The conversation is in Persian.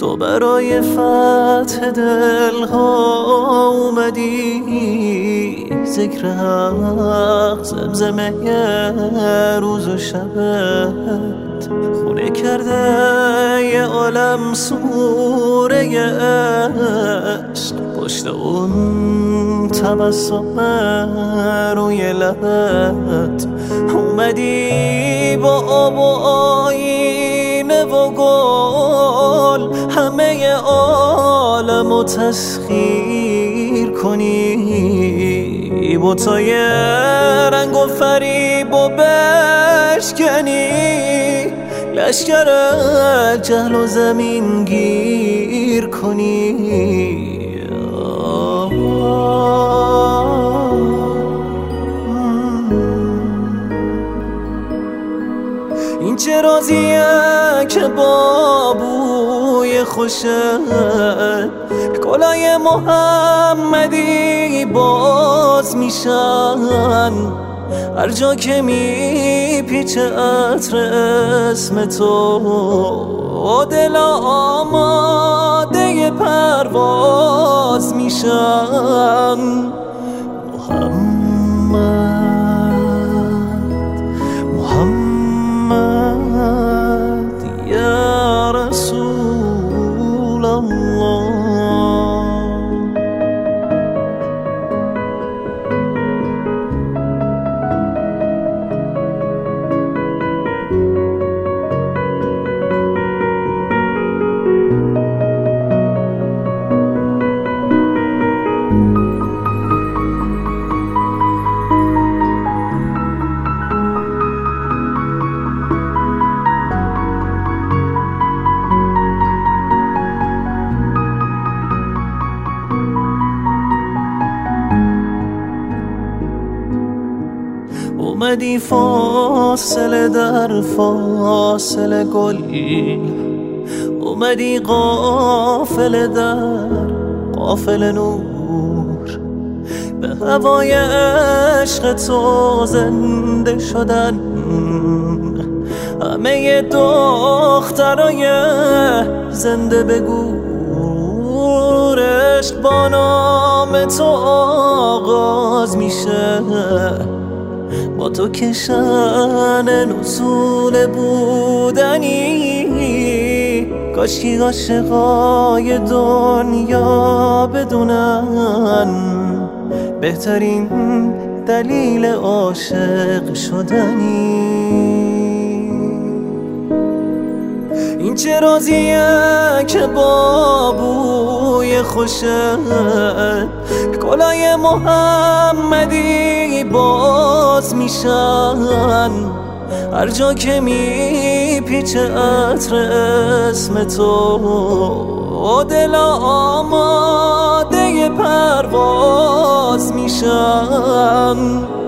تو برای فتح دلها اومدی، ذکر حق زمزمه روز و شبت خونه کرده یه عالم سوره عشق. پشت اون تبسم روی لبت اومدی با آب و آینه و گل همه عالمو تسخیر کنی، بتای رنگ و فریب و بشکنی، لشکر جهل و زمین گیر کنی. این چه رازیه که با بوی خوشت گلای محمدی باز میشن، هر جا که میپیچه عطر اسم تو دل آماده پرواز میشن. محمد یا رسول الله. اومدی فاصله در فاصله گل، اومدی قافله در قافله نور، به هوای عشق تو زنده شدن همه دخترای زنده به گور. عشق با نام تو آغاز میشه، با تو که شأن نزول بودنی، کاشکی عاشقای دنیا بدونن بهترین دلیل عاشق شدنی. این چه رازیه که با بوی خوشت گلای محمدی باز میشن، هر جا که میپیچه عطر اسم تو دل آماده پرواز میشن.